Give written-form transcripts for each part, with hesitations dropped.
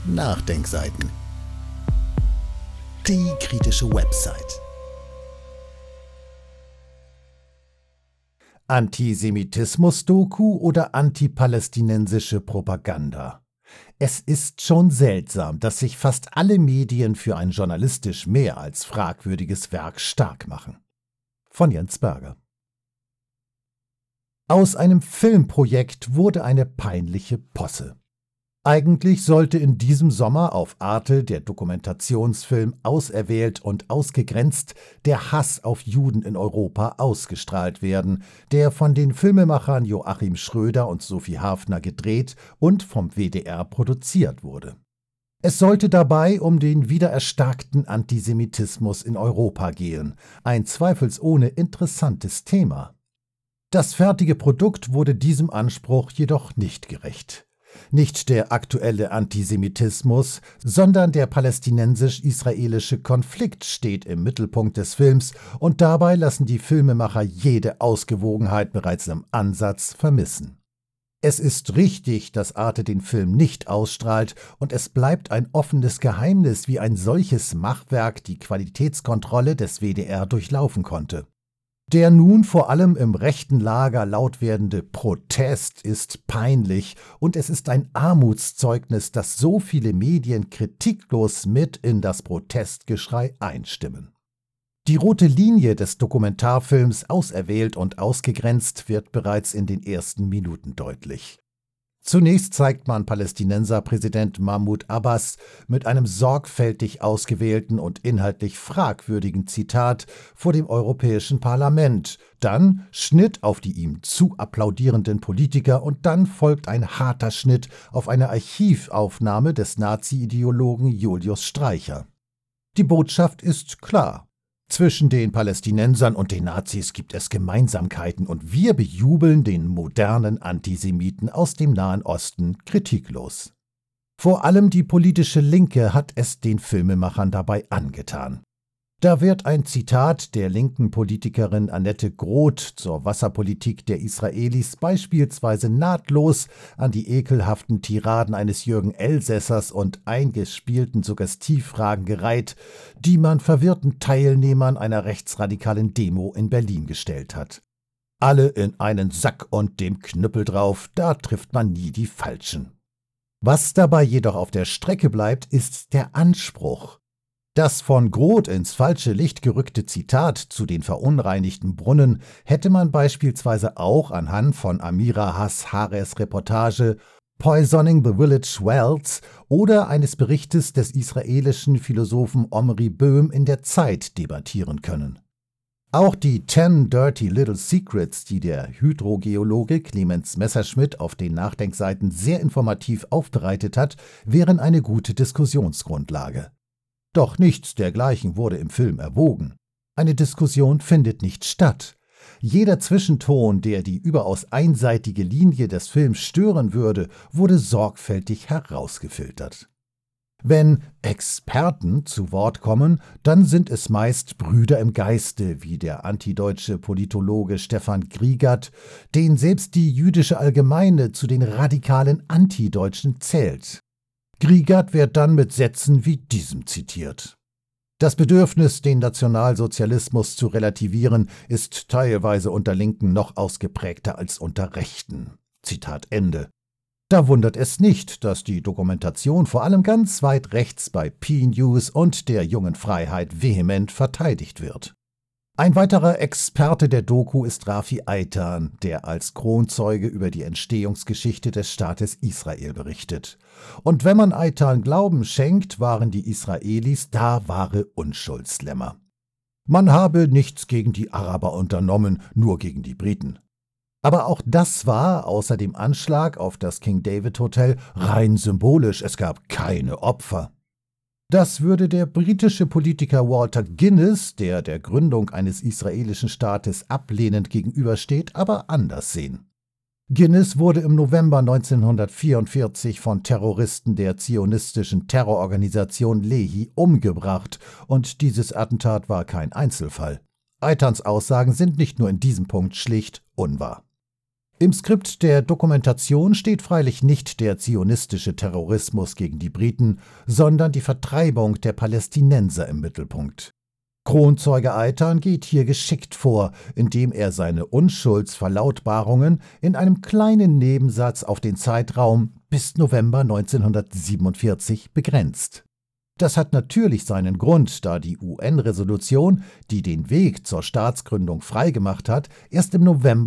Nachdenkseiten. Die kritische Website. Antisemitismus-Doku oder antipalästinensische Propaganda? Es ist schon seltsam, dass sich fast alle Medien für ein journalistisch mehr als fragwürdiges Werk stark machen. Von Jens Berger. Aus einem Filmprojekt wurde eine peinliche Posse. Eigentlich sollte in diesem Sommer auf Arte der Dokumentationsfilm Auserwählt und ausgegrenzt, der Hass auf Juden in Europa ausgestrahlt werden, der von den Filmemachern Joachim Schröder und Sophie Hafner gedreht und vom WDR produziert wurde. Es sollte dabei um den wiedererstarkten Antisemitismus in Europa gehen, ein zweifelsohne interessantes Thema. Das fertige Produkt wurde diesem Anspruch jedoch nicht gerecht. Nicht der aktuelle Antisemitismus, sondern der palästinensisch-israelische Konflikt steht im Mittelpunkt des Films und dabei lassen die Filmemacher jede Ausgewogenheit bereits im Ansatz vermissen. Es ist richtig, dass Arte den Film nicht ausstrahlt und es bleibt ein offenes Geheimnis, wie ein solches Machwerk die Qualitätskontrolle des WDR durchlaufen konnte. Der nun vor allem im rechten Lager laut werdende Protest ist peinlich und es ist ein Armutszeugnis, dass so viele Medien kritiklos mit in das Protestgeschrei einstimmen. Die rote Linie des Dokumentarfilms Auserwählt und ausgegrenzt wird bereits in den ersten Minuten deutlich. Zunächst zeigt man Palästinenserpräsident Mahmoud Abbas mit einem sorgfältig ausgewählten und inhaltlich fragwürdigen Zitat vor dem Europäischen Parlament, dann Schnitt auf die ihm zu applaudierenden Politiker und dann folgt ein harter Schnitt auf eine Archivaufnahme des Nazi-Ideologen Julius Streicher. Die Botschaft ist klar. Zwischen den Palästinensern und den Nazis gibt es Gemeinsamkeiten und wir bejubeln den modernen Antisemiten aus dem Nahen Osten kritiklos. Vor allem die politische Linke hat es den Filmemachern dabei angetan. Da wird ein Zitat der linken Politikerin Annette Groth zur Wasserpolitik der Israelis beispielsweise nahtlos an die ekelhaften Tiraden eines Jürgen Elsässers und eingespielten Suggestivfragen gereiht, die man verwirrten Teilnehmern einer rechtsradikalen Demo in Berlin gestellt hat. Alle in einen Sack und dem Knüppel drauf, da trifft man nie die Falschen. Was dabei jedoch auf der Strecke bleibt, ist der Anspruch. Das von Groth ins falsche Licht gerückte Zitat zu den verunreinigten Brunnen hätte man beispielsweise auch anhand von Amira Hashares Reportage Poisoning the Village Wells oder eines Berichtes des israelischen Philosophen Omri Böhm in der Zeit debattieren können. Auch die 10 Dirty Little Secrets, die der Hydrogeologe Clemens Messerschmidt auf den Nachdenkseiten sehr informativ aufbereitet hat, wären eine gute Diskussionsgrundlage. Doch nichts dergleichen wurde im Film erwogen. Eine Diskussion findet nicht statt. Jeder Zwischenton, der die überaus einseitige Linie des Films stören würde, wurde sorgfältig herausgefiltert. Wenn Experten zu Wort kommen, dann sind es meist Brüder im Geiste, wie der antideutsche Politologe Stefan Griegert, den selbst die jüdische Allgemeine zu den radikalen Antideutschen zählt. Griegert wird dann mit Sätzen wie diesem zitiert. Das Bedürfnis, den Nationalsozialismus zu relativieren, ist teilweise unter Linken noch ausgeprägter als unter Rechten. Zitat Ende. Da wundert es nicht, dass die Dokumentation vor allem ganz weit rechts bei P-News und der Jungen Freiheit vehement verteidigt wird. Ein weiterer Experte der Doku ist Rafi Eitan, der als Kronzeuge über die Entstehungsgeschichte des Staates Israel berichtet. Und wenn man Eitan Glauben schenkt, waren die Israelis da wahre Unschuldslämmer. Man habe nichts gegen die Araber unternommen, nur gegen die Briten. Aber auch das war, außer dem Anschlag auf das King David Hotel, rein symbolisch, es gab keine Opfer. Das würde der britische Politiker Walter Guinness, der der Gründung eines israelischen Staates ablehnend gegenübersteht, aber anders sehen. Guinness wurde im November 1944 von Terroristen der zionistischen Terrororganisation Lehi umgebracht und dieses Attentat war kein Einzelfall. Eitans Aussagen sind nicht nur in diesem Punkt schlicht unwahr. Im Skript der Dokumentation steht freilich nicht der zionistische Terrorismus gegen die Briten, sondern die Vertreibung der Palästinenser im Mittelpunkt. Kronzeuge Eitan geht hier geschickt vor, indem er seine Unschuldsverlautbarungen in einem kleinen Nebensatz auf den Zeitraum bis November 1947 begrenzt. Das hat natürlich seinen Grund, da die UN-Resolution, die den Weg zur Staatsgründung freigemacht hat, erst im November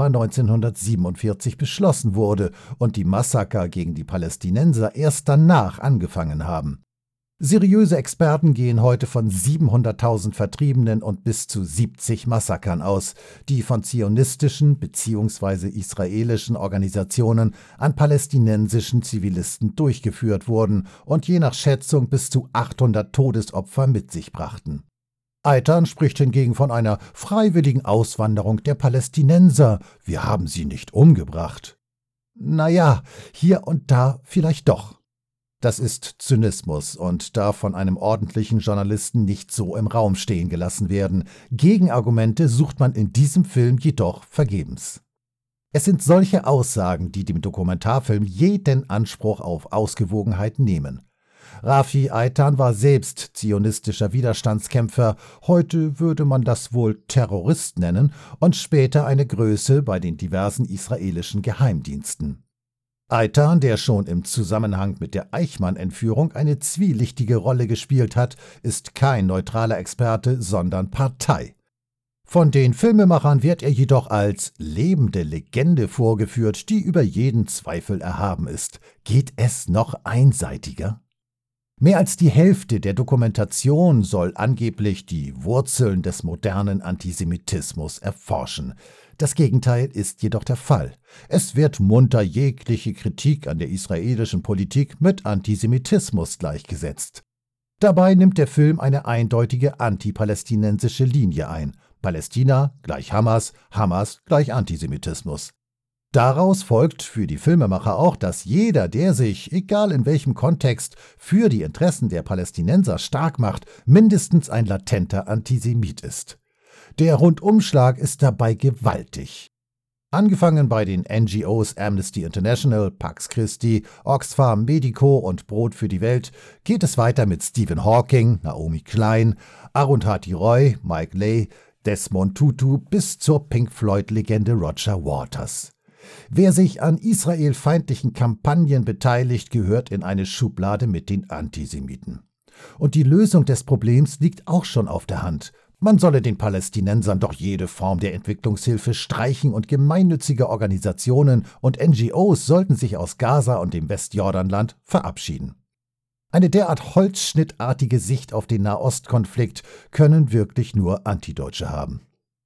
1947 beschlossen wurde und die Massaker gegen die Palästinenser erst danach angefangen haben. Seriöse Experten gehen heute von 700.000 Vertriebenen und bis zu 70 Massakern aus, die von zionistischen bzw. israelischen Organisationen an palästinensischen Zivilisten durchgeführt wurden und je nach Schätzung bis zu 800 Todesopfer mit sich brachten. Eitan spricht hingegen von einer freiwilligen Auswanderung der Palästinenser. Wir haben sie nicht umgebracht. Naja, hier und da vielleicht doch. Das ist Zynismus und darf von einem ordentlichen Journalisten nicht so im Raum stehen gelassen werden. Gegenargumente sucht man in diesem Film jedoch vergebens. Es sind solche Aussagen, die dem Dokumentarfilm jeden Anspruch auf Ausgewogenheit nehmen. Rafi Eitan war selbst zionistischer Widerstandskämpfer, heute würde man das wohl Terrorist nennen, und später eine Größe bei den diversen israelischen Geheimdiensten. Eitan, der schon im Zusammenhang mit der Eichmann-Entführung eine zwielichtige Rolle gespielt hat, ist kein neutraler Experte, sondern Partei. Von den Filmemachern wird er jedoch als lebende Legende vorgeführt, die über jeden Zweifel erhaben ist. Geht es noch einseitiger? Mehr als die Hälfte der Dokumentation soll angeblich die Wurzeln des modernen Antisemitismus erforschen. Das Gegenteil ist jedoch der Fall. Es wird munter jegliche Kritik an der israelischen Politik mit Antisemitismus gleichgesetzt. Dabei nimmt der Film eine eindeutige antipalästinensische Linie ein. Palästina gleich Hamas, Hamas gleich Antisemitismus. Daraus folgt für die Filmemacher auch, dass jeder, der sich, egal in welchem Kontext, für die Interessen der Palästinenser stark macht, mindestens ein latenter Antisemit ist. Der Rundumschlag ist dabei gewaltig. Angefangen bei den NGOs Amnesty International, Pax Christi, Oxfam Medico und Brot für die Welt geht es weiter mit Stephen Hawking, Naomi Klein, Arundhati Roy, Mike Leigh, Desmond Tutu bis zur Pink Floyd-Legende Roger Waters. Wer sich an israelfeindlichen Kampagnen beteiligt, gehört in eine Schublade mit den Antisemiten. Und die Lösung des Problems liegt auch schon auf der Hand. Man solle den Palästinensern doch jede Form der Entwicklungshilfe streichen und gemeinnützige Organisationen und NGOs sollten sich aus Gaza und dem Westjordanland verabschieden. Eine derart holzschnittartige Sicht auf den Nahostkonflikt können wirklich nur Antideutsche haben.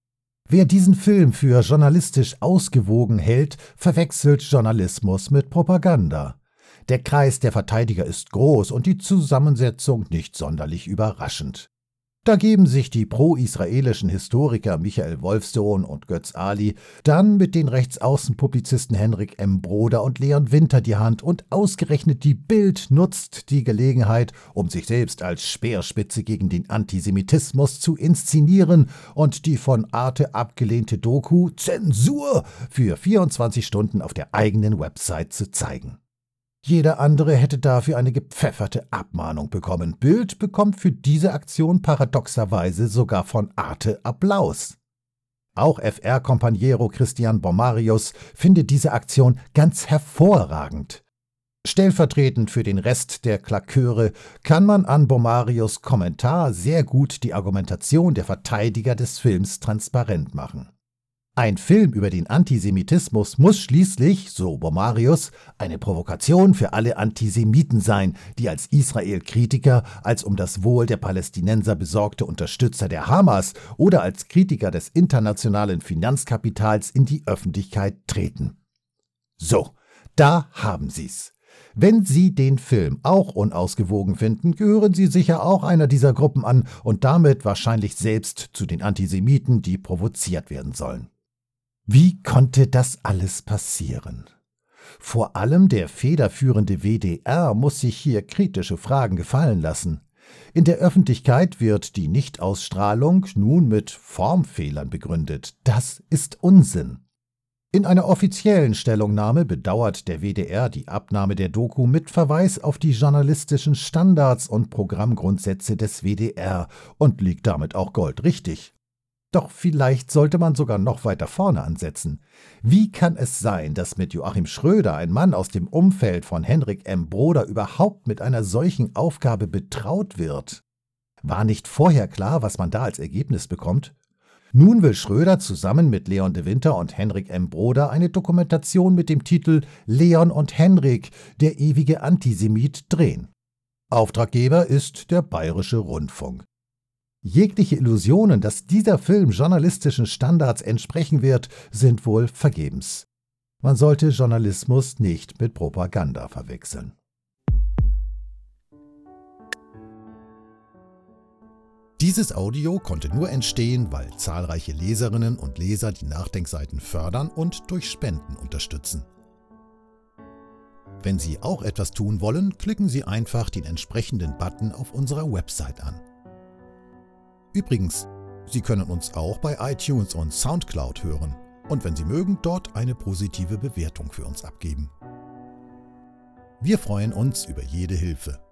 Wer diesen Film für journalistisch ausgewogen hält, verwechselt Journalismus mit Propaganda. Der Kreis der Verteidiger ist groß und die Zusammensetzung nicht sonderlich überraschend. Da geben sich die pro-israelischen Historiker Michael Wolfsohn und Götz Ali dann mit den Rechtsaußenpublizisten Henrik M. Broder und Leon Winter die Hand und ausgerechnet die Bild nutzt die Gelegenheit, um sich selbst als Speerspitze gegen den Antisemitismus zu inszenieren und die von Arte abgelehnte Doku Zensur für 24 Stunden auf der eigenen Website zu zeigen. Jeder andere hätte dafür eine gepfefferte Abmahnung bekommen. Bild bekommt für diese Aktion paradoxerweise sogar von Arte Applaus. Auch FR-Kompaniero Christian Bomarius findet diese Aktion ganz hervorragend. Stellvertretend für den Rest der Klaköre kann man an Bomarius' Kommentar sehr gut die Argumentation der Verteidiger des Films transparent machen. Ein Film über den Antisemitismus muss schließlich, so Bomarius, eine Provokation für alle Antisemiten sein, die als Israel-Kritiker, als um das Wohl der Palästinenser besorgte Unterstützer der Hamas oder als Kritiker des internationalen Finanzkapitals in die Öffentlichkeit treten. So, da haben Sie's. Wenn Sie den Film auch unausgewogen finden, gehören Sie sicher auch einer dieser Gruppen an und damit wahrscheinlich selbst zu den Antisemiten, die provoziert werden sollen. Wie konnte das alles passieren? Vor allem der federführende WDR muss sich hier kritische Fragen gefallen lassen. In der Öffentlichkeit wird die Nichtausstrahlung nun mit Formfehlern begründet. Das ist Unsinn. In einer offiziellen Stellungnahme bedauert der WDR die Abnahme der Doku mit Verweis auf die journalistischen Standards und Programmgrundsätze des WDR und liegt damit auch goldrichtig. Doch vielleicht sollte man sogar noch weiter vorne ansetzen. Wie kann es sein, dass mit Joachim Schröder ein Mann aus dem Umfeld von Henrik M. Broder überhaupt mit einer solchen Aufgabe betraut wird? War nicht vorher klar, was man da als Ergebnis bekommt? Nun will Schröder zusammen mit Leon de Winter und Henrik M. Broder eine Dokumentation mit dem Titel »Leon und Henrik, der ewige Antisemit« drehen. Auftraggeber ist der Bayerische Rundfunk. Jegliche Illusionen, dass dieser Film journalistischen Standards entsprechen wird, sind wohl vergebens. Man sollte Journalismus nicht mit Propaganda verwechseln. Dieses Audio konnte nur entstehen, weil zahlreiche Leserinnen und Leser die Nachdenkseiten fördern und durch Spenden unterstützen. Wenn Sie auch etwas tun wollen, klicken Sie einfach den entsprechenden Button auf unserer Website an. Übrigens, Sie können uns auch bei iTunes und Soundcloud hören und wenn Sie mögen, dort eine positive Bewertung für uns abgeben. Wir freuen uns über jede Hilfe.